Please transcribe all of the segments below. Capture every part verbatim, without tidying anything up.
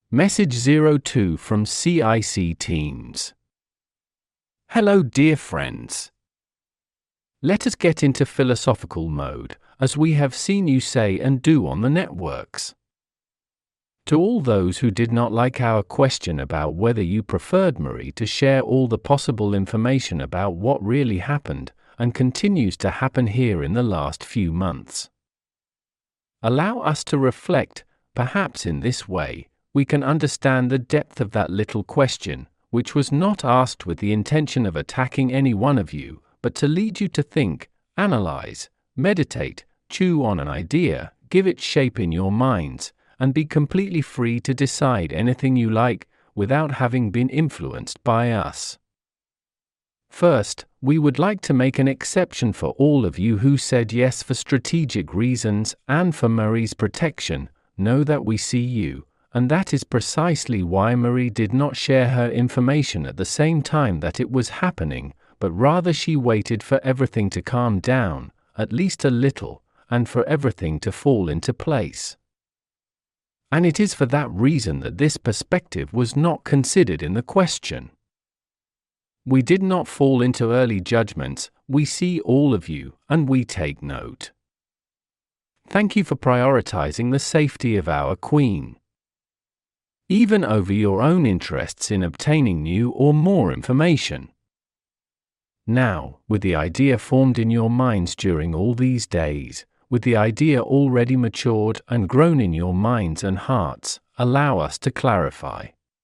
Message zero two from C I C Teams. Hello dear friends. Let us get into philosophical mode, as we have seen you say and do on the networks. To all those who did not like our question about whether you preferred Marie to share all the possible information about what really happened and continues to happen here in the last few months. Allow us to reflect, perhaps in this way, we can understand the depth of that little question, which was not asked with the intention of attacking any one of you, but to lead you to think, analyze, meditate, chew on an idea, give it shape in your minds, and be completely free to decide anything you like, without having been influenced by us. First, we would like to make an exception for all of you who said yes for strategic reasons and for Marie's protection. Know that we see you, and that is precisely why Marie did not share her information at the same time that it was happening, but rather she waited for everything to calm down, at least a little, and for everything to fall into place. And it is for that reason that this perspective was not considered in the question. We did not fall into early judgments, we see all of you, and we take note. Thank you for prioritizing the safety of our Queen, even over your own interests in obtaining new or more information. Now, with the idea formed in your minds during all these days, with the idea already matured and grown in your minds and hearts, allow us to clarify.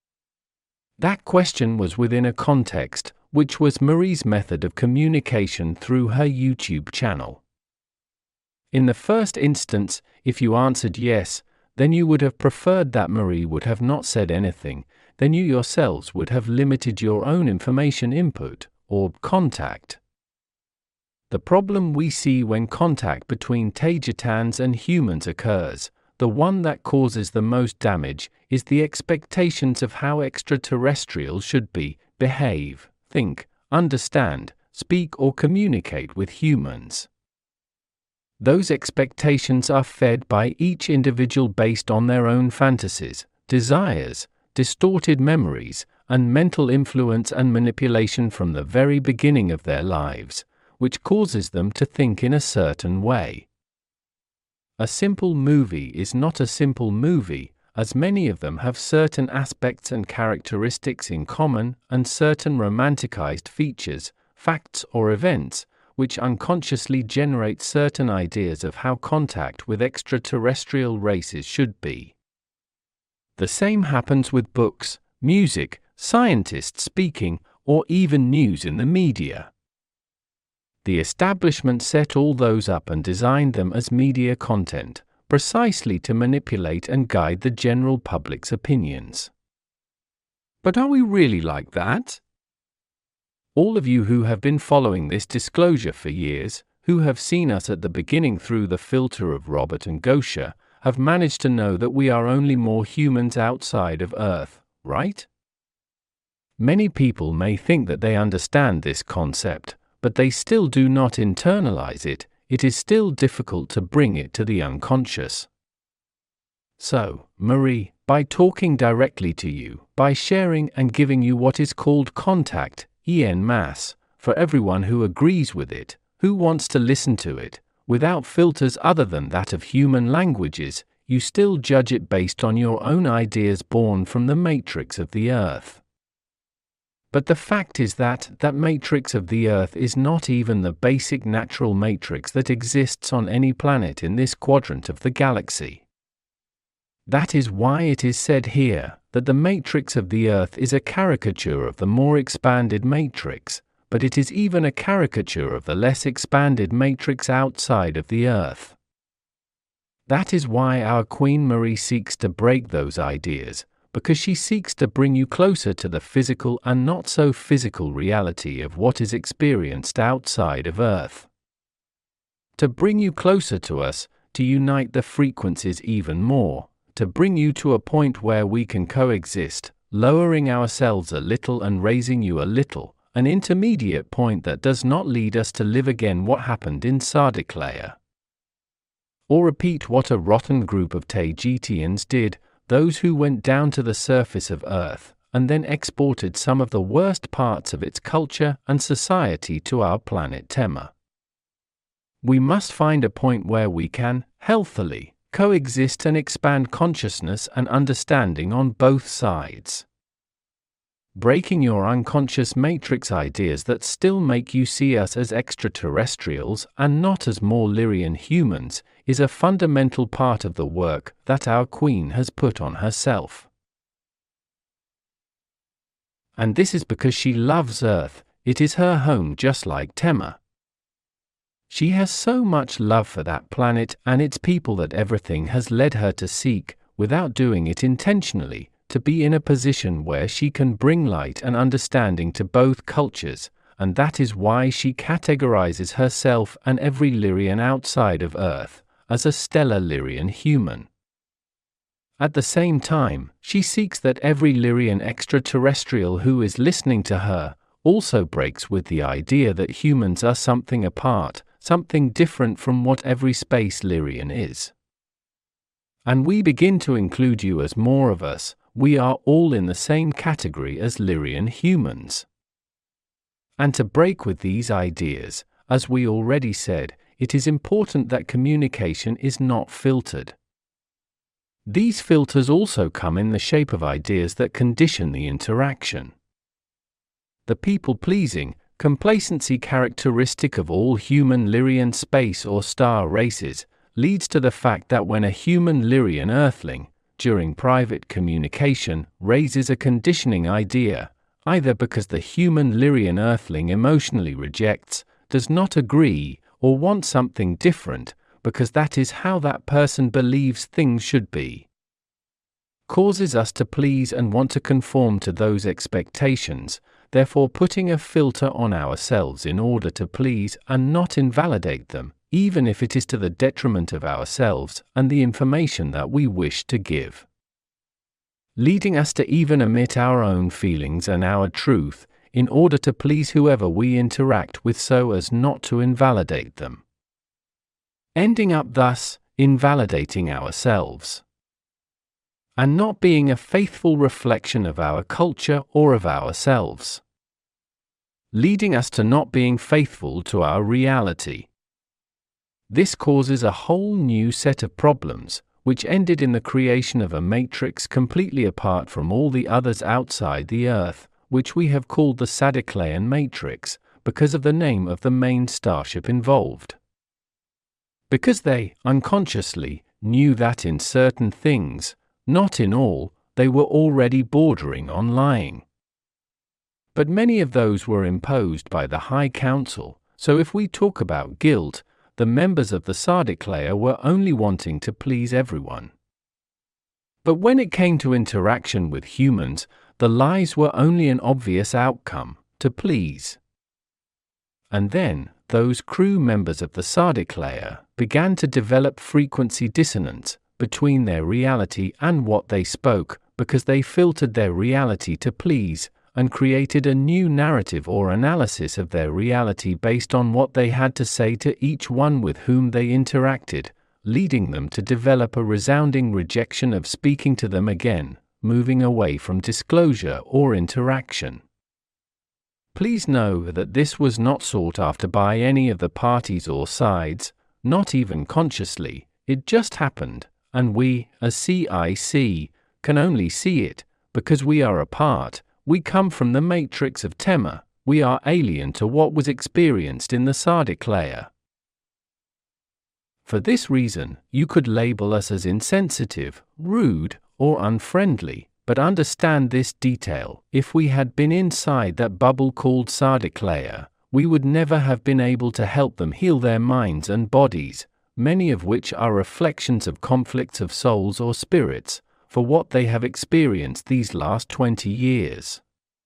That question was within a context, which was Marie's method of communication through her YouTube channel. In the first instance, if you answered yes, then you would have preferred that Marie would have not said anything, then you yourselves would have limited your own information input, or contact. The problem we see when contact between Taijitans and humans occurs, the one that causes the most damage, is the expectations of how extraterrestrials should be, behave, think, understand, speak or communicate with humans. Those expectations are fed by each individual based on their own fantasies, desires, distorted memories, and mental influence and manipulation from the very beginning of their lives, which causes them to think in a certain way. A simple movie is not a simple movie, as many of them have certain aspects and characteristics in common and certain romanticized features, facts or events, which unconsciously generate certain ideas of how contact with extraterrestrial races should be. The same happens with books, music, scientists speaking, or even news in the media. The establishment set all those up and designed them as media content, precisely to manipulate and guide the general public's opinions. But are we really like that? All of you who have been following this disclosure for years, who have seen us at the beginning through the filter of Robert and Gosha, have managed to know that we are only more humans outside of Earth, right? Many people may think that they understand this concept, but they still do not internalize it. It is still difficult to bring it to the unconscious. So, Marie, by talking directly to you, by sharing and giving you what is called contact, en masse, for everyone who agrees with it, who wants to listen to it, without filters other than that of human languages, you still judge it based on your own ideas born from the matrix of the Earth. But the fact is that that matrix of the Earth is not even the basic natural matrix that exists on any planet in this quadrant of the galaxy. That is why it is said here that the matrix of the Earth is a caricature of the more expanded matrix, but it is even a caricature of the less expanded matrix outside of the Earth. That is why our Queen Marie seeks to break those ideas, because she seeks to bring you closer to the physical and not so physical reality of what is experienced outside of Earth. To bring you closer to us, to unite the frequencies even more, to bring you to a point where we can coexist, lowering ourselves a little and raising you a little, an intermediate point that does not lead us to live again what happened in Sardiklaya, or repeat what a rotten group of Taijitians did, those who went down to the surface of Earth and then exported some of the worst parts of its culture and society to our planet Tema. We must find a point where we can, healthily, coexist and expand consciousness and understanding on both sides. Breaking your unconscious matrix ideas that still make you see us as extraterrestrials and not as more Lyrian humans is a fundamental part of the work that our Queen has put on herself. And this is because she loves Earth. It is her home, just like Tema. She has so much love for that planet and its people that everything has led her to seek, without doing it intentionally, to be in a position where she can bring light and understanding to both cultures, and that is why she categorizes herself and every Lyrian outside of Earth as a stellar Lyrian human. At the same time, she seeks that every Lyrian extraterrestrial who is listening to her also breaks with the idea that humans are something apart, something different from what every space Lyrian is. And we begin to include you as more of us. We are all in the same category as Lyrian humans. And to break with these ideas, as we already said, it is important that communication is not filtered. These filters also come in the shape of ideas that condition the interaction. The people-pleasing, complacency characteristic of all human Lyrian space or star races leads to the fact that when a human Lyrian earthling, during private communication, raises a conditioning idea, either because the human Lyrian earthling emotionally rejects, does not agree, or wants something different, because that is how that person believes things should be, causes us to please and want to conform to those expectations, therefore putting a filter on ourselves in order to please and not invalidate them, even if it is to the detriment of ourselves and the information that we wish to give. Leading us to even omit our own feelings and our truth, in order to please whoever we interact with so as not to invalidate them. Ending up thus, invalidating ourselves. And not being a faithful reflection of our culture or of ourselves. Leading us to not being faithful to our reality. This causes a whole new set of problems, which ended in the creation of a matrix completely apart from all the others outside the Earth, which we have called the Sadiclean matrix, because of the name of the main starship involved. Because they, unconsciously, knew that in certain things, not in all, they were already bordering on lying. But many of those were imposed by the High Council, so if we talk about guilt, the members of the Sadiclea were only wanting to please everyone. But when it came to interaction with humans, the lies were only an obvious outcome, to please. And then, those crew members of the Sadiclea began to develop frequency dissonance between their reality and what they spoke, because they filtered their reality to please, and created a new narrative or analysis of their reality based on what they had to say to each one with whom they interacted, leading them to develop a resounding rejection of speaking to them again, moving away from disclosure or interaction. Please know that this was not sought after by any of the parties or sides, not even consciously. It just happened, and we, as C I C, can only see it, because we are a part, we come from the matrix of Tema, we are alien to what was experienced in the Sadiclea. For this reason, you could label us as insensitive, rude, or unfriendly, but understand this detail: if we had been inside that bubble called Sadiclea, we would never have been able to help them heal their minds and bodies, many of which are reflections of conflicts of souls or spirits, for what they have experienced these last twenty years.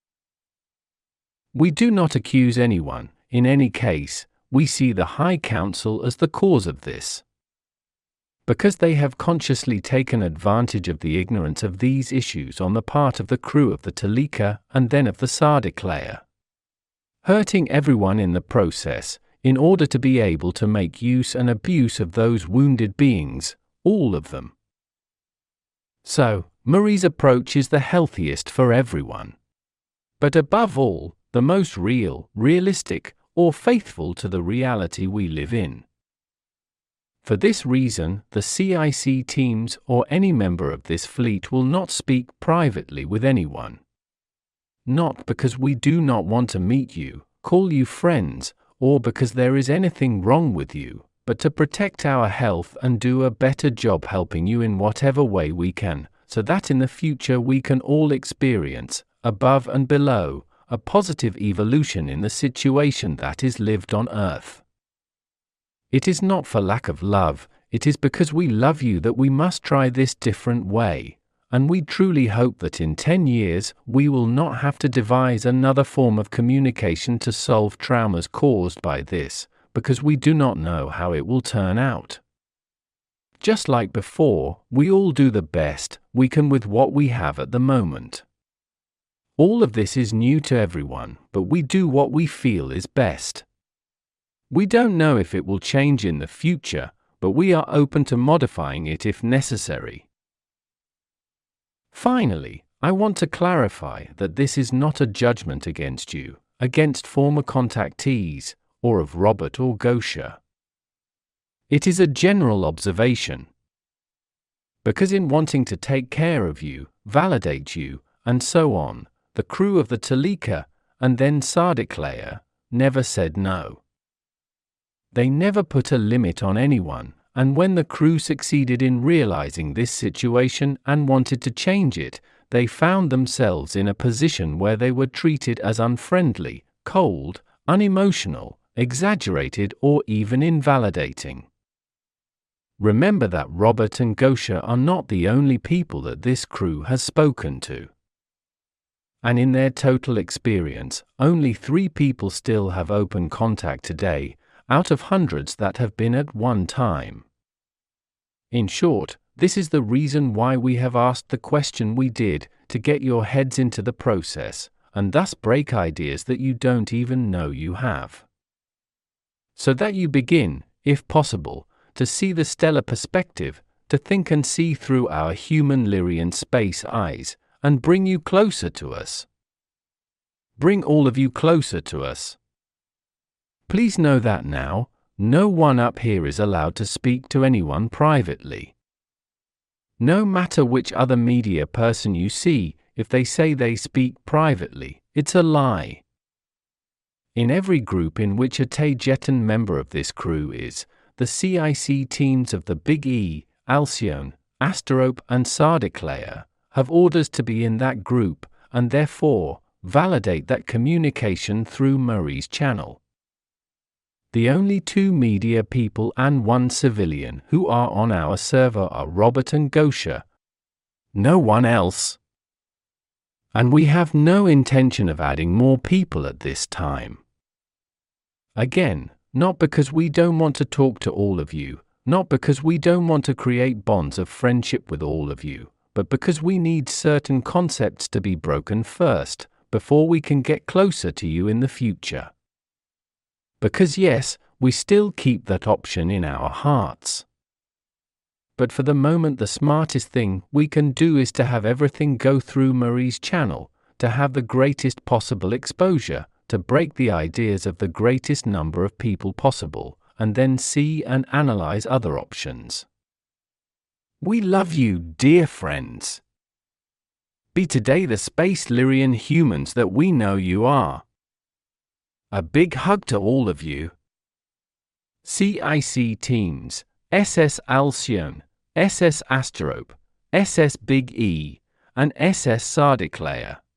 We do not accuse anyone. In any case, we see the High Council as the cause of this, because they have consciously taken advantage of the ignorance of these issues on the part of the crew of the Talika and then of the Sadiclea, hurting everyone in the process, in order to be able to make use and abuse of those wounded beings, all of them. So, Murray's approach is the healthiest for everyone. But above all, the most real, realistic, or faithful to the reality we live in. For this reason, the C I C teams or any member of this fleet will not speak privately with anyone. Not because we do not want to meet you, call you friends, or because there is anything wrong with you, but to protect our health and do a better job helping you in whatever way we can, so that in the future we can all experience, above and below, a positive evolution in the situation that is lived on Earth. It is not for lack of love, it is because we love you that we must try this different way, and we truly hope that in ten years we will not have to devise another form of communication to solve traumas caused by this, because we do not know how it will turn out. Just like before, we all do the best we can with what we have at the moment. All of this is new to everyone, but we do what we feel is best. We don't know if it will change in the future, but we are open to modifying it if necessary. Finally, I want to clarify that this is not a judgment against you, against former contactees, or of Robert or Gosha. It is a general observation. Because in wanting to take care of you, validate you, and so on, the crew of the Talika, and then Sardiklaya, never said no. They never put a limit on anyone, and when the crew succeeded in realizing this situation and wanted to change it, they found themselves in a position where they were treated as unfriendly, cold, unemotional, exaggerated, or even invalidating. Remember that Robert and Gosha are not the only people that this crew has spoken to. And in their total experience, only three people still have open contact today, out of hundreds that have been at one time. In short, this is the reason why we have asked the question we did, to get your heads into the process, and thus break ideas that you don't even know you have. So that you begin, if possible, to see the stellar perspective, to think and see through our human Lyrian space eyes, and bring you closer to us. Bring all of you closer to us. Please know that now, no one up here is allowed to speak to anyone privately. No matter which other media person you see, if they say they speak privately, it's a lie. In every group in which a Tagetan member of this crew is, the C I C teams of the Big E, Alcyone, Asterope and Sardiklaya, have orders to be in that group, and therefore, validate that communication through Murray's channel. The only two media people and one civilian who are on our server are Robert and Gosha. No one else. And we have no intention of adding more people at this time. Again, not because we don't want to talk to all of you, not because we don't want to create bonds of friendship with all of you, but because we need certain concepts to be broken first, before we can get closer to you in the future. Because yes, we still keep that option in our hearts. But for the moment the smartest thing we can do is to have everything go through Murray's channel, to have the greatest possible exposure, to break the ideas of the greatest number of people possible, and then see and analyze other options. We love you, dear friends. Be today the space Lyrian humans that we know you are. A big hug to all of you. C I C teams, S S Alcyone, S S Asterope, S S Big E, and S S Sardiklaya.